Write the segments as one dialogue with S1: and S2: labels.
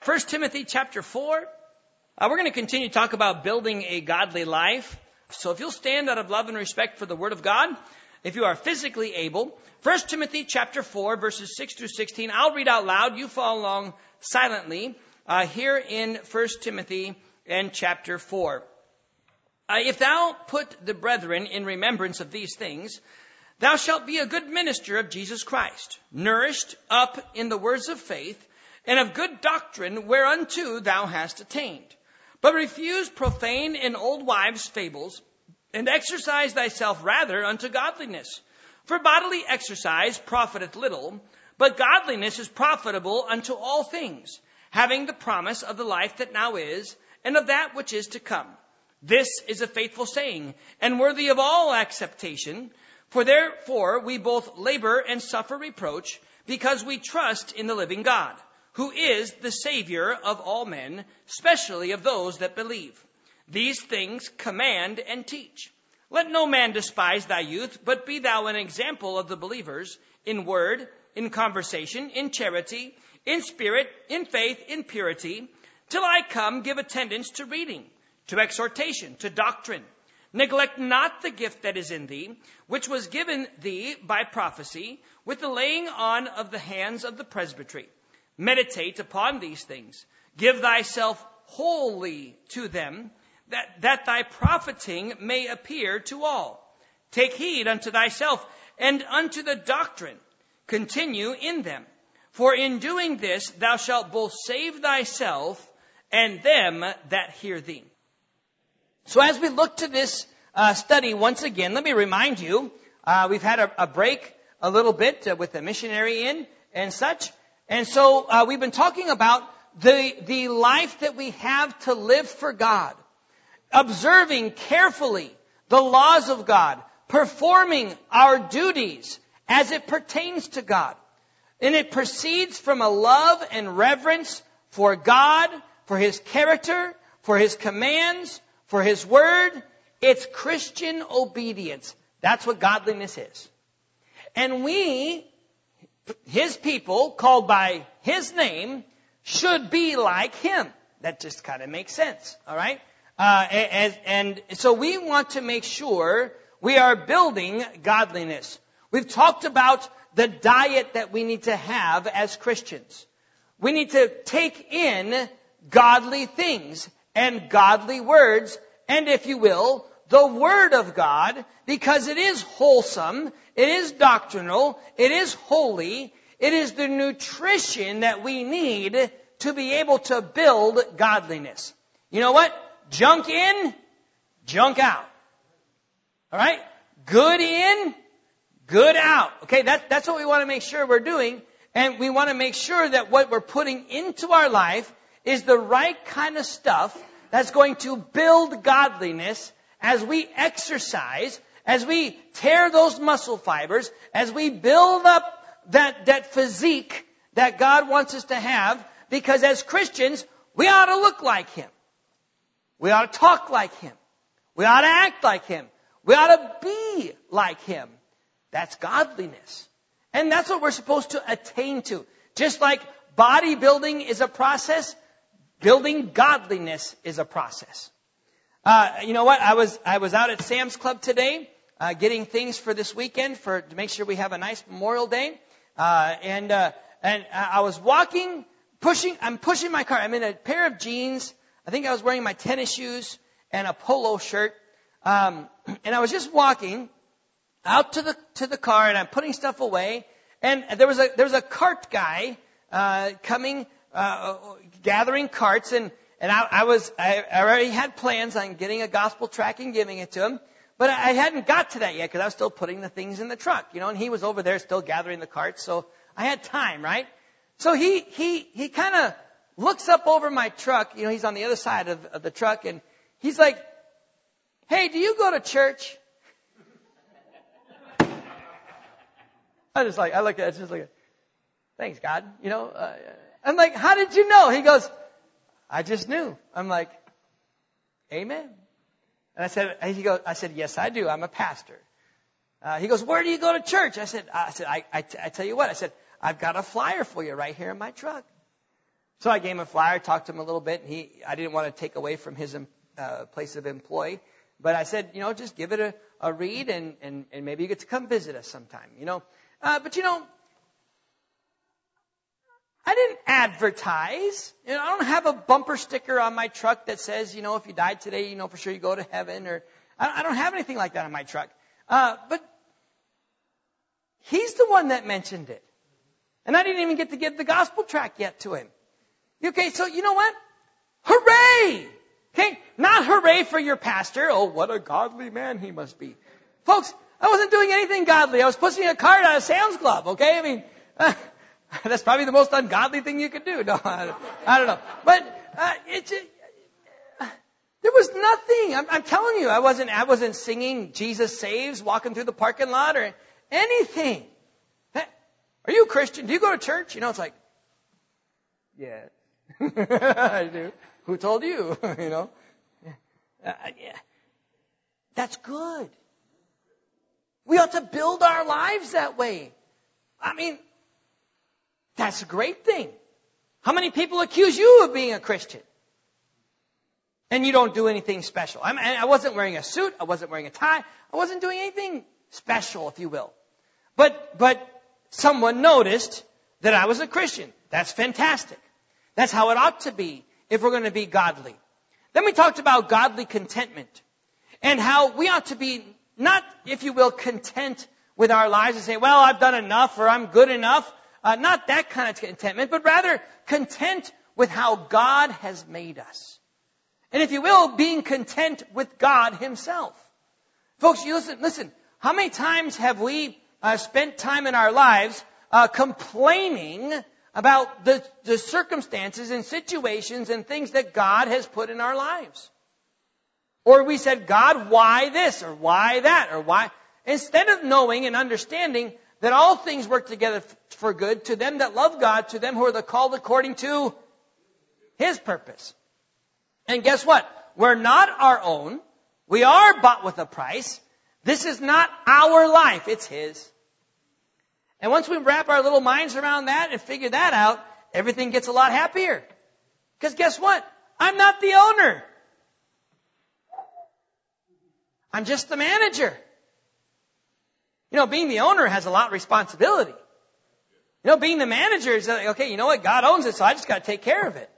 S1: 1 Timothy chapter 4. We're going to continue to talk about building a godly life. So if you'll stand out of love and respect for the Word of God, if you are physically able, 1 Timothy chapter 4, verses 6 through 16. I'll read out loud. You follow along silently here in 1 Timothy and chapter 4. If thou put the brethren in remembrance of these things, thou shalt be a good minister of Jesus Christ, nourished up in the words of faith, and of good doctrine whereunto thou hast attained. But refuse profane and old wives' fables, and exercise thyself rather unto godliness. For bodily exercise profiteth little, but godliness is profitable unto all things, having the promise of the life that now is, and of that which is to come. This is a faithful saying, and worthy of all acceptation. For therefore we both labor and suffer reproach, because we trust in the living God, who is the Savior of all men, especially of those that believe. These things command and teach. Let no man despise thy youth, but be thou an example of the believers, in word, in conversation, in charity, in spirit, in faith, in purity. Till I come, give attendance to reading, to exhortation, to doctrine. Neglect not the gift that is in thee, which was given thee by prophecy, with the laying on of the hands of the presbytery. Meditate upon these things. Give thyself wholly to them, that thy profiting may appear to all. Take heed unto thyself and unto the doctrine. Continue in them. For in doing this thou shalt both save thyself and them that hear thee. So as we look to this study once again, let me remind you, we've had a break a little bit with the missionary in and such. And so we've been talking about the life that we have to live for God, observing carefully the laws of God, performing our duties as it pertains to God. And it proceeds from a love and reverence for God, for His character, for His commands, for His word. It's Christian obedience. That's what godliness is. And we, His people, called by His name, should be like Him. That just kind of makes sense, all right? And so we want to make sure we are building godliness. We've talked about the diet that we need to have as Christians. We need to take in godly things and godly words, and if you will, the Word of God, because it is wholesome, it is doctrinal, it is holy, it is the nutrition that we need to be able to build godliness. You know what? Junk in, junk out. All right? Good in, good out. Okay, that's what we want to make sure we're doing. And we want to make sure that what we're putting into our life is the right kind of stuff that's going to build godliness as we exercise, as we tear those muscle fibers, as we build up that physique that God wants us to have. Because as Christians, we ought to look like Him. We ought to talk like Him. We ought to act like Him. We ought to be like Him. That's godliness. And that's what we're supposed to attain to. Just like bodybuilding is a process, building godliness is a process. You know what? I was out at Sam's Club today, getting things for this weekend to make sure we have a nice Memorial Day. And I was I'm pushing my car. I'm in a pair of jeans. I think I was wearing my tennis shoes and a polo shirt. And I was just walking out to the car, and I'm putting stuff away. And there was a cart guy coming, gathering carts, and I already had plans on getting a gospel tract and giving it to him, but I hadn't got to that yet because I was still putting the things in the truck, and he was over there still gathering the carts, so I had time, right? So he kind of looks up over my truck, he's on the other side of the truck, and he's like, "Hey, do you go to church?" I look at it, just like, "Thanks, God." I'm like, "How did you know?" He goes, "I just knew." I'm like, "Amen." And I said, "Yes, I do. I'm a pastor." He goes, "Where do you go to church?" I said, I tell you what, I said, "I've got a flyer for you right here in my truck." So I gave him a flyer, talked to him a little bit. And I didn't want to take away from his place of employ. But I said, just give it a read and maybe you get to come visit us sometime, But I didn't advertise. I don't have a bumper sticker on my truck that says, if you died today, for sure you go to heaven. Or I don't have anything like that on my truck. But he's the one that mentioned it. And I didn't even get to give the gospel tract yet to him. Okay, so you know what? Hooray! Okay, not hooray for your pastor. Oh, what a godly man he must be. Folks, I wasn't doing anything godly. I was pushing a cart out of Sam's Club, okay? I mean, that's probably the most ungodly thing you could do. No, I don't know. But there was nothing. I'm telling you, I wasn't singing Jesus Saves, walking through the parking lot or anything. Are you a Christian? Do you go to church? It's like, yeah, I do. Who told you? Yeah. That's good. We ought to build our lives that way. I mean, that's a great thing. How many people accuse you of being a Christian? And you don't do anything special. I wasn't wearing a suit. I wasn't wearing a tie. I wasn't doing anything special, if you will. But someone noticed that I was a Christian. That's fantastic. That's how it ought to be if we're going to be godly. Then we talked about godly contentment and how we ought to be not, if you will, content with our lives and say, well, I've done enough or I'm good enough. Not that kind of contentment, but rather content with how God has made us. And if you will, being content with God himself. Folks, you listen, how many times have we spent time in our lives complaining about the circumstances and situations and things that God has put in our lives? Or we said, God, why this or why that or why? Instead of knowing and understanding that all things work together for good to them that love God, to them who are the called according to his purpose. And guess what? We're not our own. We are bought with a price. This is not our life. It's his. And once we wrap our little minds around that and figure that out, everything gets a lot happier. Because guess what? I'm not the owner. I'm just the manager. Being the owner has a lot of responsibility. Being the manager is like, okay, you know what? God owns it, so I just got to take care of it.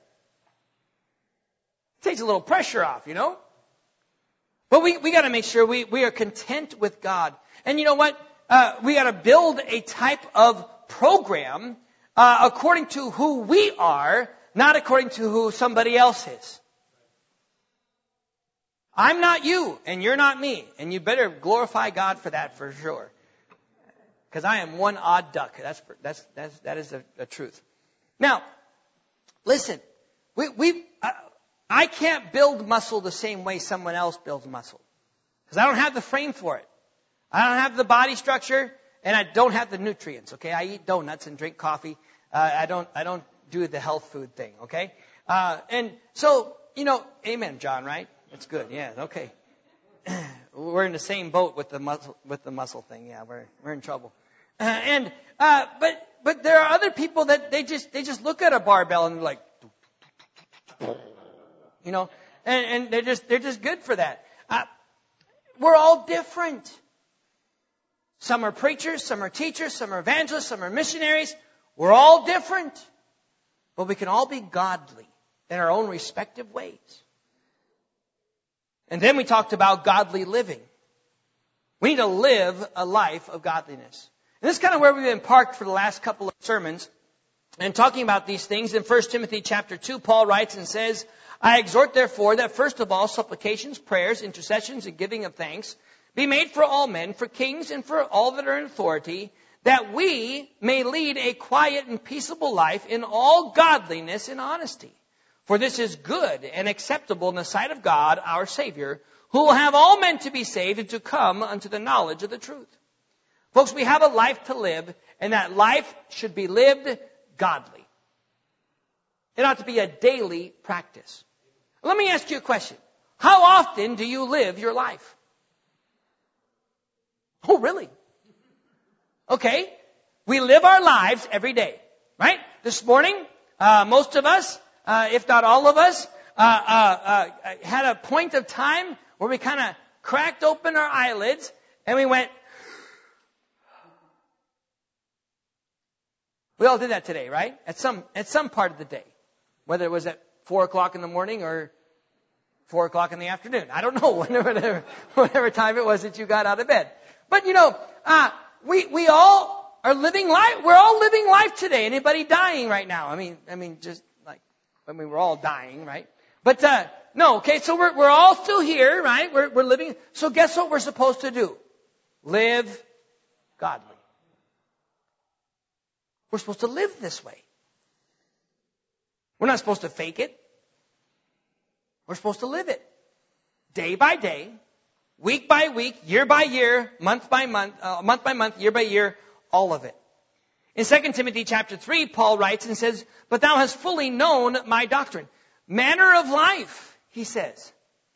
S1: It takes a little pressure off, But we got to make sure we are content with God. And you know what? We got to build a type of program according to who we are, not according to who somebody else is. I'm not you, and you're not me, and you better glorify God for that for sure. Because I am one odd duck. That is a truth. Now, listen, I can't build muscle the same way someone else builds muscle, because I don't have the frame for it. I don't have the body structure, and I don't have the nutrients. Okay, I eat donuts and drink coffee. I don't do the health food thing. Okay, and so amen, John. Right? That's good. Yeah. Okay. We're in the same boat with the muscle thing. Yeah, we're in trouble. But there are other people that they just look at a barbell and they're like, and they're just good for that. We're all different. Some are preachers, some are teachers, some are evangelists, some are missionaries. We're all different. But we can all be godly in our own respective ways. And then we talked about godly living. We need to live a life of godliness. And this is kind of where we've been parked for the last couple of sermons. And talking about these things, in 1 Timothy chapter 2, Paul writes and says, I exhort therefore that first of all supplications, prayers, intercessions, and giving of thanks be made for all men, for kings, and for all that are in authority, that we may lead a quiet and peaceable life in all godliness and honesty. For this is good and acceptable in the sight of God, our Savior, who will have all men to be saved and to come unto the knowledge of the truth. Folks, we have a life to live, and that life should be lived godly. It ought to be a daily practice. Let me ask you a question. How often do you live your life? Oh, really? Okay. We live our lives every day, right? This morning, most of us, if not all of us, had a point of time where we kind of cracked open our eyelids and we went. We all did that today, right? At some part of the day, whether it was at 4 o'clock in the morning or 4 o'clock in the afternoon. I don't know, whatever time it was that you got out of bed. But we all are living life. We're all living life today. Anybody dying right now? I mean, we're all dying, right? But no, okay. So we're all still here, right? We're living. So guess what we're supposed to do? Live godly. We're supposed to live this way. We're not supposed to fake it. We're supposed to live it. Day by day, week by week, year by year, month by month, year by year, all of it. In 2 Timothy chapter 3, Paul writes and says, "But thou hast fully known my doctrine." Manner of life, he says.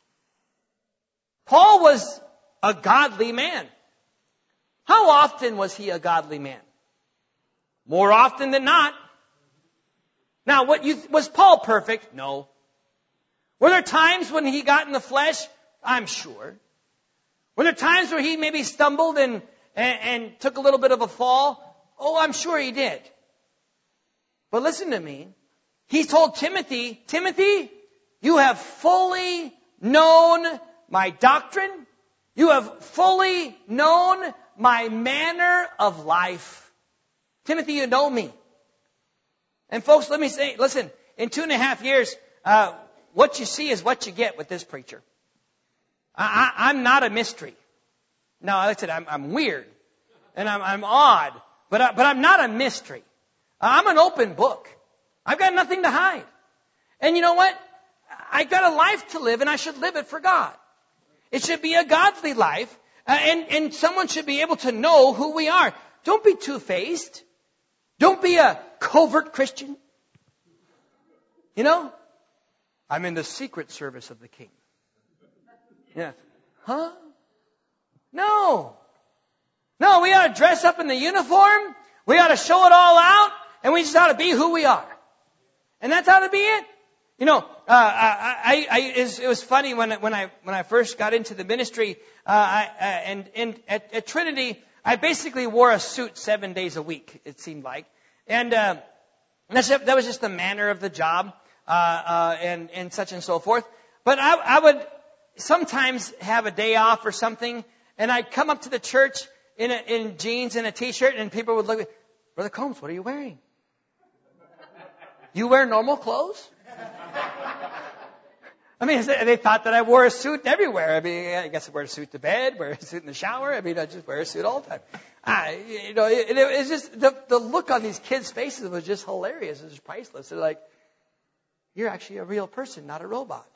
S1: Paul was a godly man. How often was he a godly man? More often than not. Now, was Paul perfect? No. Were there times when he got in the flesh? I'm sure. Were there times where he maybe stumbled and took a little bit of a fall? Oh, I'm sure he did. But listen to me. He told Timothy, "Timothy, you have fully known my doctrine. You have fully known my manner of life. Timothy, you know me." And folks, let me say, listen, in 2.5 years, what you see is what you get with this preacher. I'm not a mystery. No, like I said, I'm weird. And I'm odd. But I'm not a mystery. I'm an open book. I've got nothing to hide. And you know what? I've got a life to live, and I should live it for God. It should be a godly life. And someone should be able to know who we are. Don't be two-faced. Don't be a covert Christian. I'm in the secret service of the King. Yeah. Huh? No, we ought to dress up in the uniform. We ought to show it all out. And we just ought to be who we are. And that's ought to be it. It was funny when I first got into the ministry, and at Trinity, I basically wore a suit 7 days a week, it seemed like. And that was just the manner of the job, and such and so forth. But I would sometimes have a day off or something, and I'd come up to the church in jeans and a t-shirt, and people would look at me, "Brother Combs, what are you wearing? You wear normal clothes?" I mean, they thought that I wore a suit everywhere. I mean, I guess I wear a suit to bed, wear a suit in the shower. I mean, I just wear a suit all the time. It's just the look on these kids' faces was just hilarious. It was priceless. They're like, "You're actually a real person, not a robot."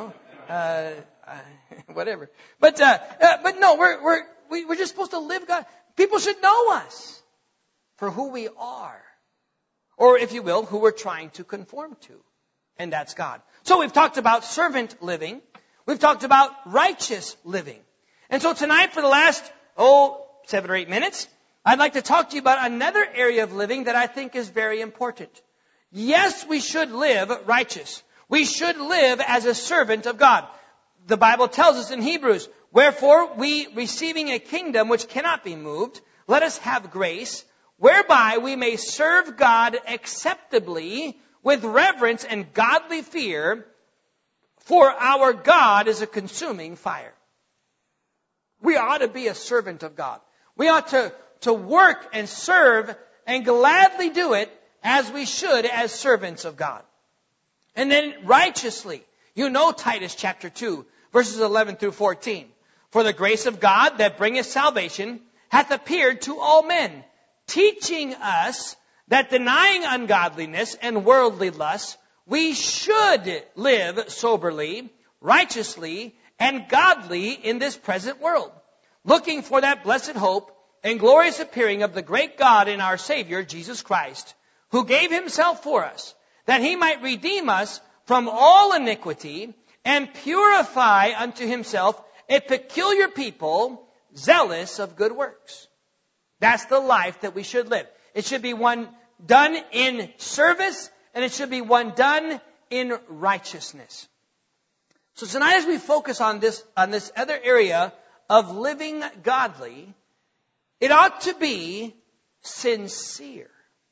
S1: Whatever. But no, we're just supposed to live God. People should know us for who we are, or if you will, who we're trying to conform to. And that's God. So we've talked about servant living. We've talked about righteous living. And so tonight, for the last, 7 or 8 minutes, I'd like to talk to you about another area of living that I think is very important. Yes, we should live righteous. We should live as a servant of God. The Bible tells us in Hebrews, "Wherefore we, receiving a kingdom which cannot be moved, let us have grace, whereby we may serve God acceptably with reverence and godly fear, for our God is a consuming fire." We ought to be a servant of God. We ought to work and serve and gladly do it as we should as servants of God. And then righteously, Titus chapter 2, verses 11 through 14. "For the grace of God that bringeth salvation hath appeared to all men, teaching us that denying ungodliness and worldly lusts, we should live soberly, righteously, and godly in this present world, looking for that blessed hope and glorious appearing of the great God and our Savior, Jesus Christ, who gave himself for us, that he might redeem us from all iniquity and purify unto himself a peculiar people, zealous of good works." That's the life that we should live. It should be one done in service and it should be one done in righteousness. So tonight as we focus on this other area of living godly, it ought to be sincere.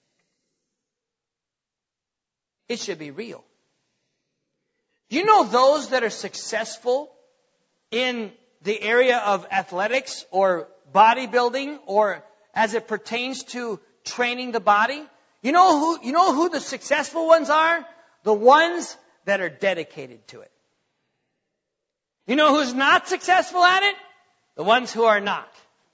S1: It should be real. You know those that are successful in the area of athletics or bodybuilding or as it pertains to training the body? You know who the successful ones are? The ones that are dedicated to it. You know who's not successful at it? The ones who are not.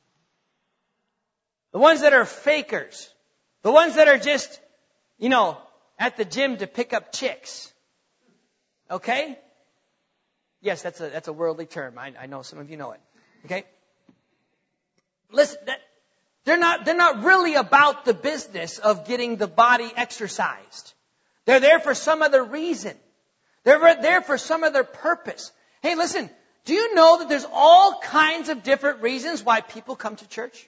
S1: The ones that are fakers. The ones that are just, at the gym to pick up chicks. Okay? Yes, that's a worldly term. I know some of you know it. Okay? Listen, they're not really about the business of getting the body exercised. They're there for some other reason. They're there for some other purpose. Hey, listen, do you know that there's all kinds of different reasons why people come to church?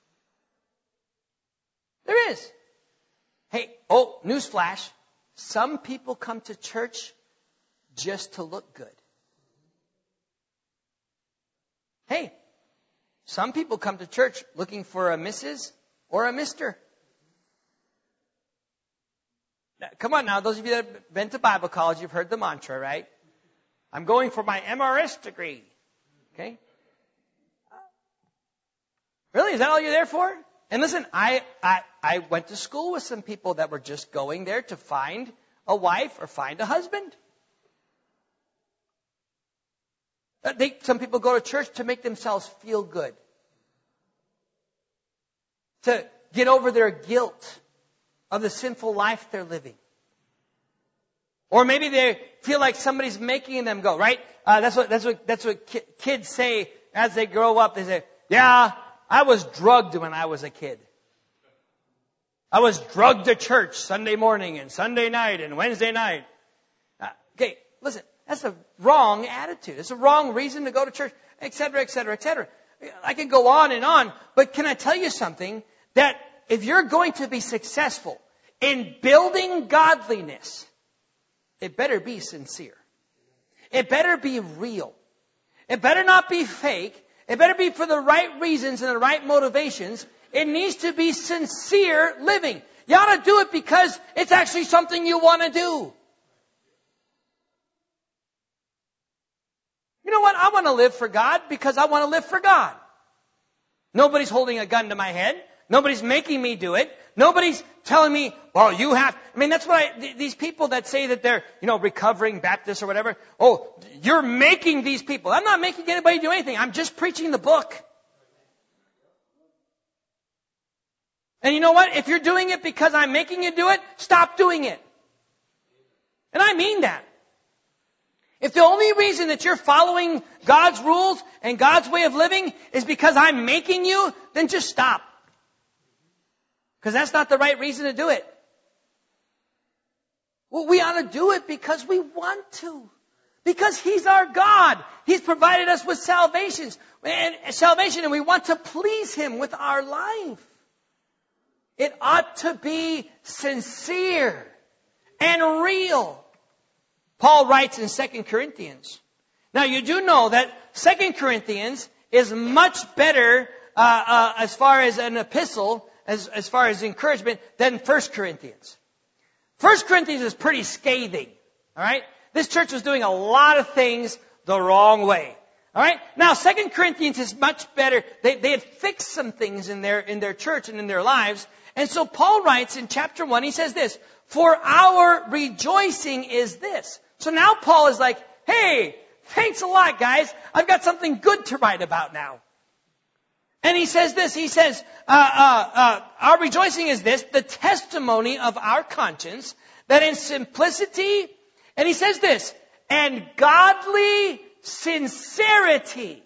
S1: There is. Hey, newsflash. Some people come to church just to look good. Hey, some people come to church looking for a Mrs. or a Mr. Now, come on now, those of you that have been to Bible college, you've heard the mantra, right? I'm going for my MRS degree. Okay? Really? Is that all you're there for? And listen, I went to school with some people that were just going there to find a wife or find a husband. Some people go to church to make themselves feel good. To get over their guilt of the sinful life they're living. Or maybe they feel like somebody's making them go, right? That's what kids say as they grow up. They say, yeah, I was drugged when I was a kid. I was drugged to church Sunday morning and Sunday night and Wednesday night. Okay, listen, that's a wrong attitude. It's a wrong reason to go to church, et cetera, et cetera, et cetera. I can go on, but can I tell you something? That if you're going to be successful in building godliness, it better be sincere. It better be real. It better not be fake. It better be for the right reasons and the right motivations. It needs to be sincere living. You ought to do it because it's actually something you want to do. You know what? I want to live for God because I want to live for God. Nobody's holding a gun to my head. Nobody's making me do it. Nobody's telling me, well, you have... that's what these people that say that they're, recovering Baptists or whatever. Oh, you're making these people. I'm not making anybody do anything. I'm just preaching the book. And you know what? If you're doing it because I'm making you do it, stop doing it. And I mean that. If the only reason that you're following God's rules and God's way of living is because I'm making you, then just stop. Because that's not the right reason to do it. Well, we ought to do it because we want to. Because He's our God. He's provided us with salvation, and we want to please Him with our life. It ought to be sincere and real. Paul writes in 2 Corinthians. Now, you do know that 2 Corinthians is much better as far as an epistle, as far as encouragement, than 1 Corinthians. 1 Corinthians is pretty scathing. All right? This church was doing a lot of things the wrong way. All right? Now, 2 Corinthians is much better. They had fixed some things in their church and in their lives. And so Paul writes in chapter 1, he says this, for our rejoicing is this. So now Paul is like, hey, thanks a lot, guys. I've got something good to write about now. And he says this, he says, our rejoicing is this, the testimony of our conscience, that in simplicity, and he says this, and godly sincerity,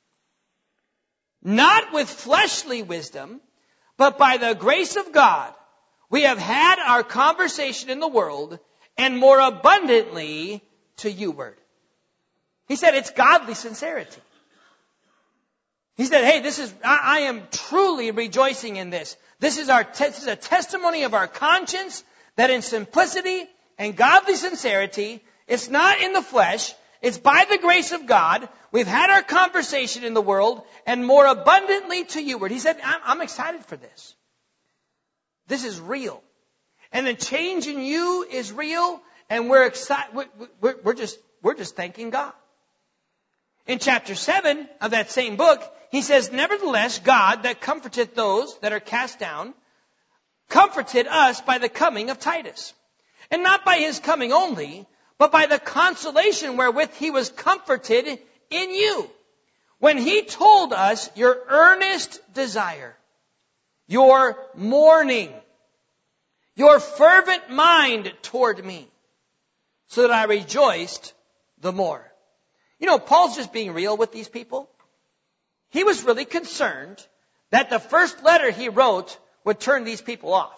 S1: not with fleshly wisdom, but by the grace of God, we have had our conversation in the world, and more abundantly to youward. He said it's godly sincerity. He said, hey, I am truly rejoicing in this. This is a testimony of our conscience that in simplicity and godly sincerity, it's not in the flesh, it's by the grace of God, we've had our conversation in the world, and more abundantly to youward. He said, I'm excited for this. This is real. And the change in you is real, and we're excited. We're just thanking God. In chapter 7 of that same book, he says, nevertheless, God that comforteth those that are cast down, comforted us by the coming of Titus. And not by his coming only, but by the consolation wherewith he was comforted in you. When he told us your earnest desire, your mourning, your fervent mind toward me, so that I rejoiced the more. You know, Paul's just being real with these people. He was really concerned that the first letter he wrote would turn these people off.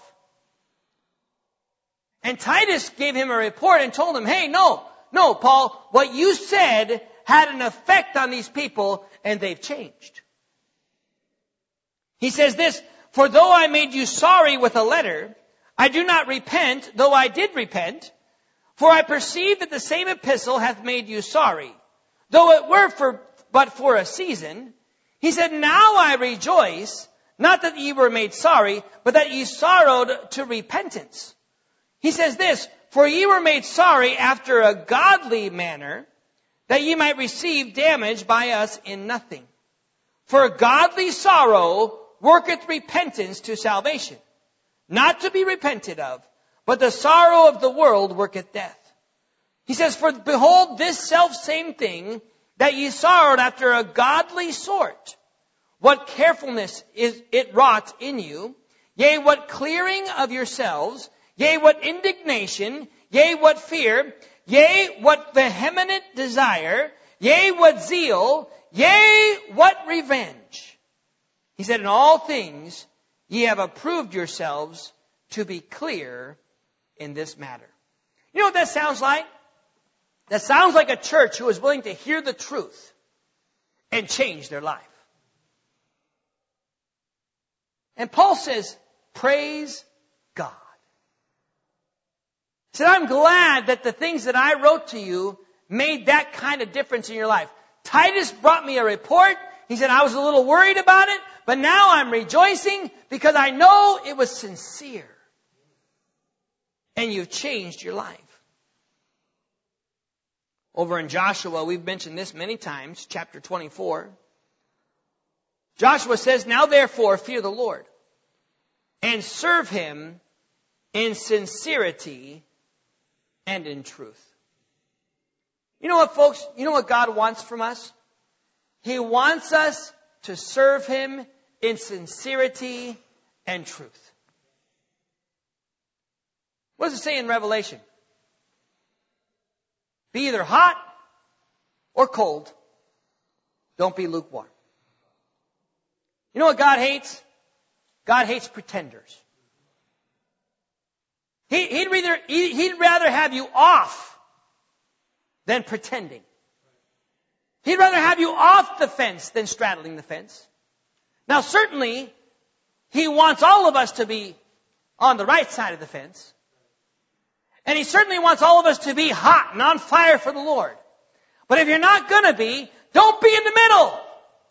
S1: And Titus gave him a report and told him, hey, no, Paul, what you said had an effect on these people, and they've changed. He says this, for though I made you sorry with a letter, I do not repent, though I did repent, for I perceive that the same epistle hath made you sorry, though it were but for a season. He said, now I rejoice, not that ye were made sorry, but that ye sorrowed to repentance. He says this, for ye were made sorry after a godly manner, that ye might receive damage by us in nothing. For godly sorrow worketh repentance to salvation, not to be repented of, but the sorrow of the world worketh death. He says, for behold, this selfsame thing, that ye sorrowed after a godly sort, what carefulness is it wrought in you, yea, what clearing of yourselves, yea, what indignation, yea, what fear, yea, what vehement desire, yea, what zeal, yea, what revenge. He said, in all things ye have approved yourselves to be clear in this matter. You know what that sounds like? That sounds like a church who is willing to hear the truth and change their life. And Paul says, praise God. He said, I'm glad that the things that I wrote to you made that kind of difference in your life. Titus brought me a report. He said, I was a little worried about it, but now I'm rejoicing because I know it was sincere. And you've changed your life. Over in Joshua, we've mentioned this many times, chapter 24. Joshua says, now therefore fear the Lord and serve him in sincerity and in truth. You know what, folks? You know what God wants from us? He wants us to serve him in sincerity and truth. What does it say in Revelation? Be either hot or cold. Don't be lukewarm. You know what God hates? God hates pretenders. He'd rather have you off than pretending. He'd rather have you off the fence than straddling the fence. Now certainly, he wants all of us to be on the right side of the fence. And he certainly wants all of us to be hot and on fire for the Lord. But if you're not going to be, don't be in the middle.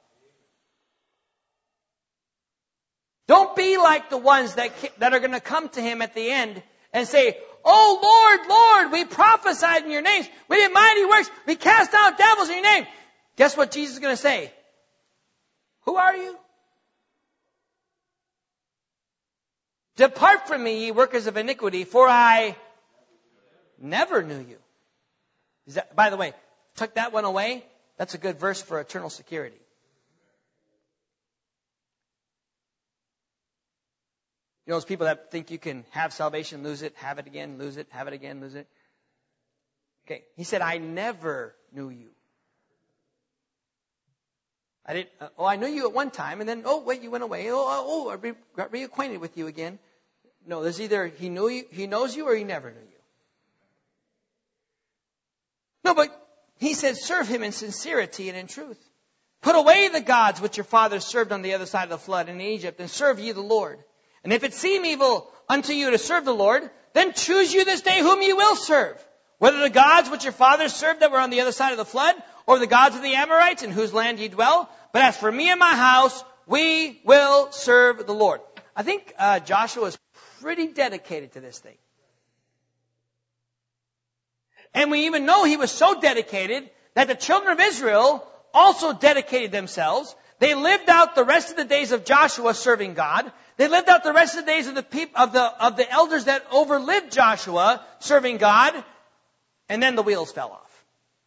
S1: Don't be like the ones that are going to come to him at the end and say, oh Lord, we prophesied in your name. We did mighty works. We cast out devils in your name. Guess what Jesus is going to say? Who are you? Depart from me, ye workers of iniquity, for I never knew you. By the way, took that one away. That's a good verse for eternal security. You know those people that think you can have salvation, lose it, have it again, lose it, have it again, lose it? Okay, he said, I never knew you. I knew you at one time, and then, wait, you went away. I got reacquainted with you again. No, there's either he knows you, or he never knew you. No, but he said, serve him in sincerity and in truth. Put away the gods which your fathers served on the other side of the flood in Egypt, and serve ye the Lord. And if it seem evil unto you to serve the Lord, then choose you this day whom you will serve, whether the gods which your fathers served that were on the other side of the flood, or the gods of the Amorites in whose land ye dwell. But as for me and my house, we will serve the Lord. I think Joshua is pretty dedicated to this thing. And we even know he was so dedicated that the children of Israel also dedicated themselves. They lived out the rest of the days of Joshua serving God. They lived out the rest of the days of the elders that overlived Joshua serving God. And then the wheels fell off.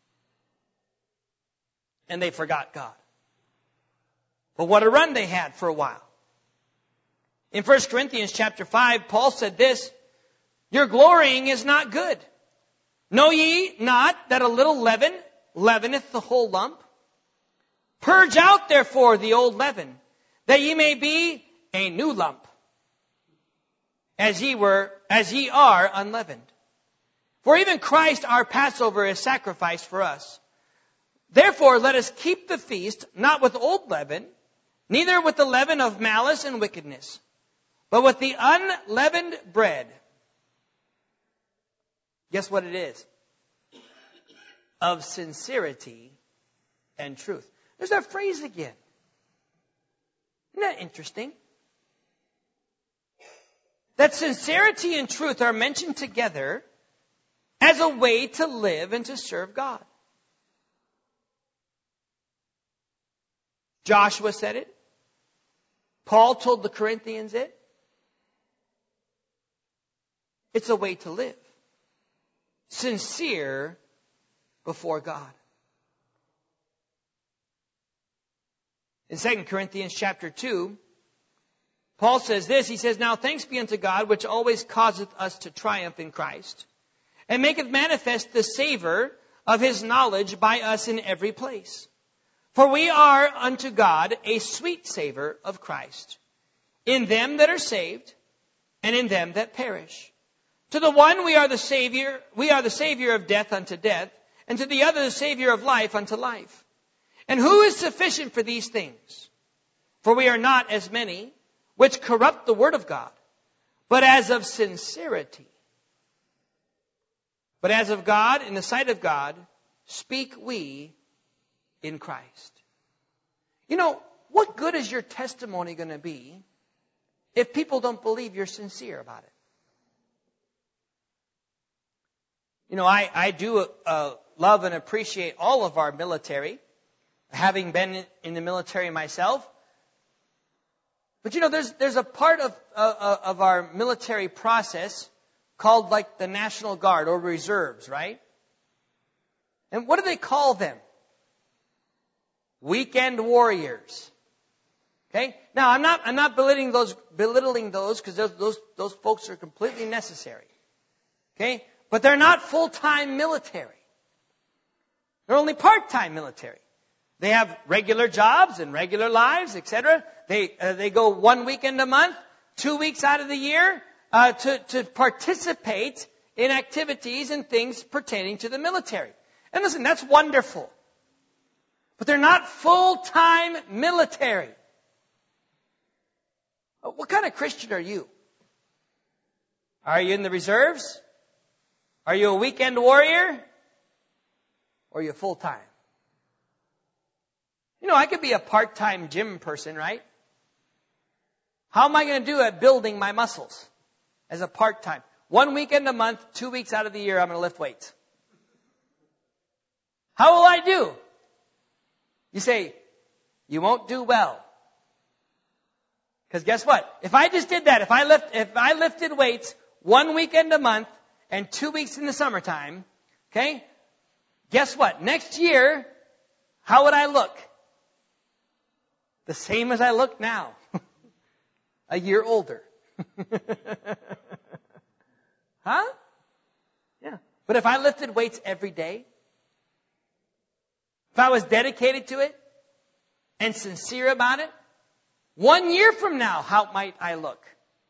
S1: And they forgot God. But what a run they had for a while. In 1 Corinthians chapter 5, Paul said this, your glorying is not good. Know ye not that a little leaven leaveneth the whole lump? Purge out therefore the old leaven, that ye may be a new lump, as ye are unleavened. For even Christ our Passover is sacrificed for us. Therefore let us keep the feast, not with old leaven, neither with the leaven of malice and wickedness, but with the unleavened bread. Guess what it is? Of sincerity and truth. There's that phrase again. Isn't that interesting? That sincerity and truth are mentioned together as a way to live and to serve God. Joshua said it. Paul told the Corinthians it. It's a way to live. Sincere before God. In 2 Corinthians chapter 2, Paul says this. He says, now thanks be unto God, which always causeth us to triumph in Christ, and maketh manifest the savor of his knowledge by us in every place. For we are unto God a sweet savor of Christ, in them that are saved, and in them that perish. To the one we are the Savior of death unto death, and to the other the Savior of life unto life. And who is sufficient for these things? For we are not as many which corrupt the word of God, but as of sincerity. But as of God, in the sight of God, speak we in Christ. You know, what good is your testimony going to be if people don't believe you're sincere about it? You know, I do love and appreciate all of our military, having been in the military myself. But you know, there's a part of our military process called like the National Guard or reserves, right? And what do they call them? Weekend warriors. Okay? Now, I'm not belittling those because those folks are completely necessary. Okay? But they're not full-time military. They're only part-time military. They have regular jobs and regular lives, etc. They go 1 weekend a month, 2 weeks out of the year to participate in activities and things pertaining to the military. And listen, that's wonderful. But they're not full-time military. What kind of Christian are you? Are you in the reserves? Are you a weekend warrior? Or are you full-time? You know, I could be a part-time gym person, right? How am I going to do at building my muscles as a part-time? 1 weekend a month, 2 weeks out of the year, I'm going to lift weights. How will I do? You say, you won't do well. Because guess what? If I just did that, if I lifted weights 1 weekend a month and 2 weeks in the summertime, okay? Guess what? Next year, how would I look? The same as I look now. A year older. Huh? Yeah. But if I lifted weights every day, if I was dedicated to it and sincere about it, 1 year from now, how might I look?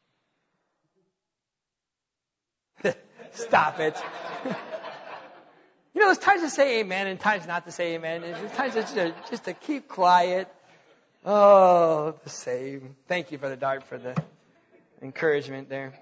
S1: Stop it. You know, there's times to say amen and times not to say amen. And there's times just to keep quiet. Oh, the same. Thank you, Brother Dart, for the... encouragement there.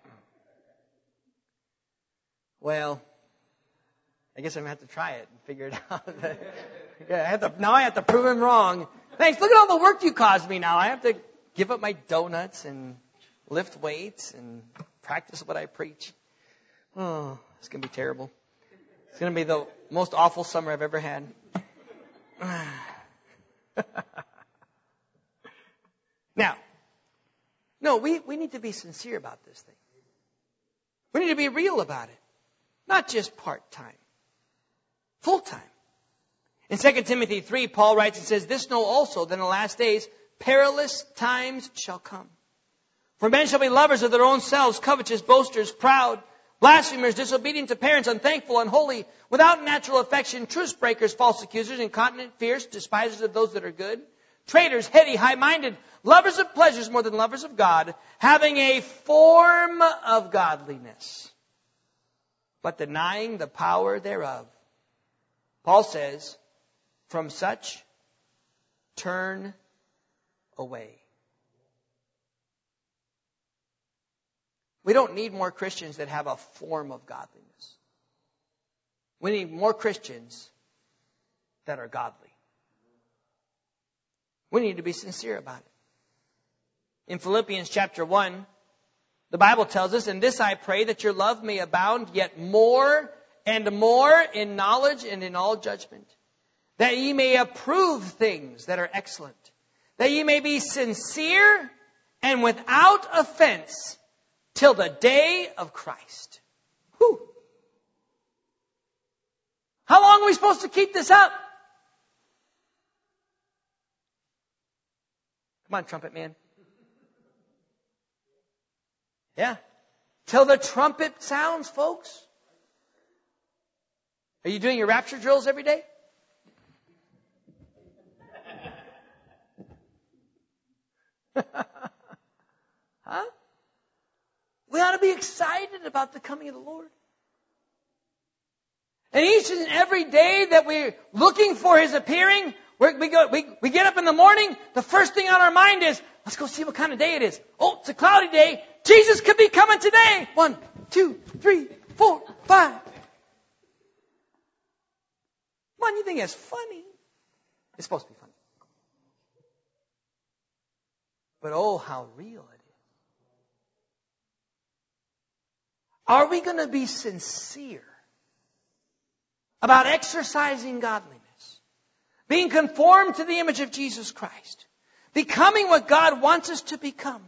S1: Well, I guess I'm going to have to try it and figure it out. Now I have to prove him wrong. Thanks. Look at all the work you caused me now. I have to give up my donuts and lift weights and practice what I preach. Oh, it's going to be terrible. It's going to be the most awful summer I've ever had. Now, no, we need to be sincere about this thing. We need to be real about it. Not just part-time. Full-time. In 2 Timothy 3, Paul writes and says, "This know also, that in the last days perilous times shall come. For men shall be lovers of their own selves, covetous, boasters, proud, blasphemers, disobedient to parents, unthankful, unholy, without natural affection, truce breakers, false accusers, incontinent, fierce, despisers of those that are good, traitors, heady, high-minded, lovers of pleasures more than lovers of God, having a form of godliness, but denying the power thereof." Paul says, "From such, turn away." We don't need more Christians that have a form of godliness. We need more Christians that are godly. We need to be sincere about it. In Philippians chapter 1, the Bible tells us, "In this I pray, that your love may abound yet more and more in knowledge and in all judgment, that ye may approve things that are excellent, that ye may be sincere and without offense till the day of Christ." Whew. How long are we supposed to keep this up? Come on, trumpet man. Yeah. Till the trumpet sounds, folks. Are you doing your rapture drills every day? Huh? We ought to be excited about the coming of the Lord. And each and every day that we're looking for His appearing, we get up in the morning, the first thing on our mind is, let's go see what kind of day it is. Oh, it's a cloudy day. Jesus could be coming today. 1, 2, 3, 4, 5. Come on, you think it's funny? It's supposed to be funny. But oh, how real it is. Are we going to be sincere about exercising godliness, being conformed to the image of Jesus Christ, becoming what God wants us to become?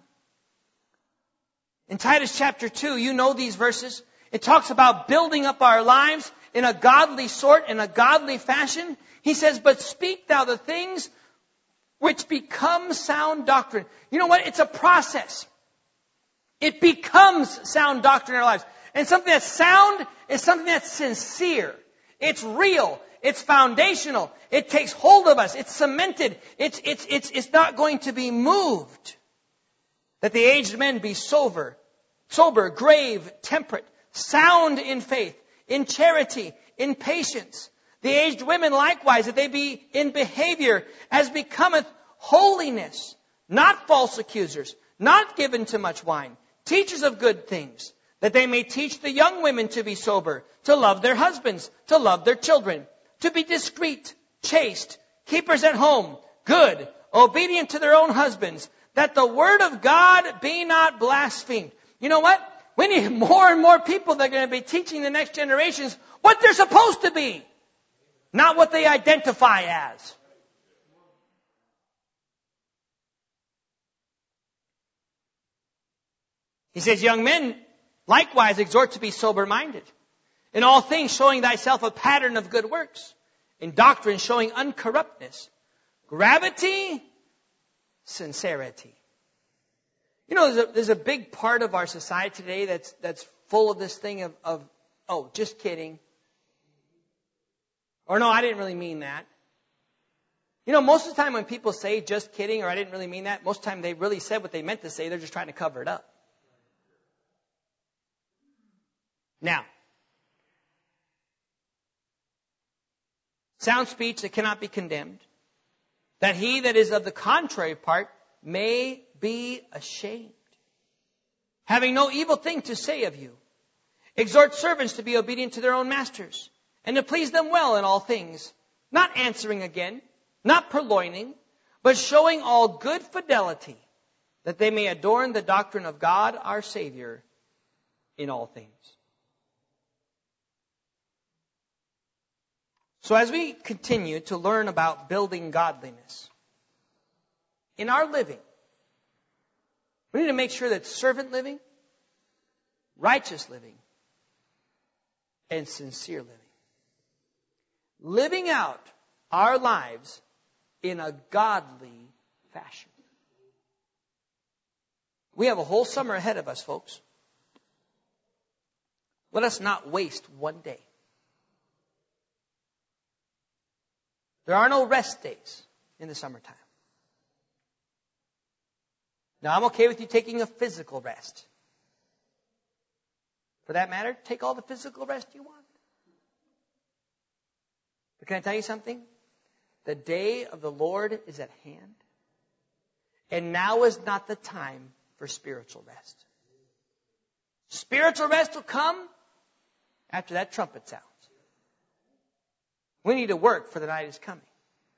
S1: In Titus chapter 2, you know these verses. It talks about building up our lives in a godly sort, in a godly fashion. He says, "But speak thou the things which become sound doctrine." You know what? It's a process. It becomes sound doctrine in our lives. And something that's sound is something that's sincere. It's real. It's foundational. It takes hold of us. It's cemented. It's not going to be moved. That the aged men be sober, grave, temperate, sound in faith, in charity, in patience. The aged women likewise, that they be in behavior as becometh holiness, not false accusers, not given to much wine, teachers of good things, that they may teach the young women to be sober, to love their husbands, to love their children, to be discreet, chaste, keepers at home, good, obedient to their own husbands, that the word of God be not blasphemed. You know what? We need more and more people that are going to be teaching the next generations what they're supposed to be, not what they identify as. He says, "Young men, likewise exhort to be sober-minded. In all things showing thyself a pattern of good works. In doctrine showing uncorruptness, gravity, sincerity." You know, there's a big part of our society today that's full of this thing of, oh, just kidding. Or no, I didn't really mean that. You know, most of the time when people say just kidding or I didn't really mean that, most of the time they really said what they meant to say. They're just trying to cover it up. Now, sound speech that cannot be condemned, that he that is of the contrary part may be ashamed. having no evil thing to say of you. Exhort servants to be obedient to their own masters, and to please them well in all things, not answering again, not purloining, but showing all good fidelity, that they may adorn the doctrine of God our Savior in all things. So as we continue to learn about building godliness, in our living, we need to make sure that servant living, righteous living, and sincere living out our lives in a godly fashion. We have a whole summer ahead of us, folks. Let us not waste one day. There are no rest days in the summertime. Now, I'm okay with you taking a physical rest. For that matter, take all the physical rest you want. But can I tell you something? The day of the Lord is at hand. And now is not the time for spiritual rest. Spiritual rest will come after that trumpet sounds. We need to work, for the night is coming.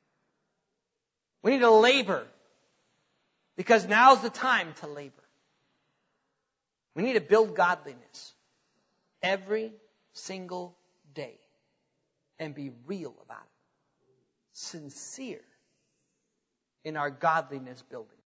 S1: We need to labor, because now's the time to labor. We need to build godliness every single day and be real about it. Sincere in our godliness building.